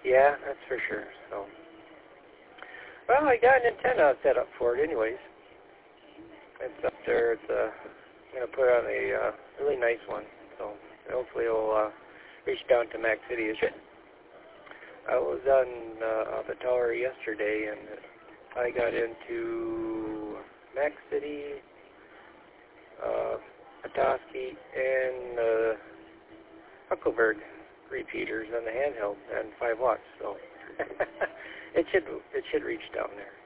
Yeah, that's for sure. So, well, I got an antenna set up for it anyways. It's up there. It's I'm going to put on a really nice one. So hopefully it'll reach down to Mac City. I was on the tower yesterday, and I got into Mac City, Petoskey, and Huckleberg repeaters on the handheld and 5 watts. So it should reach down there.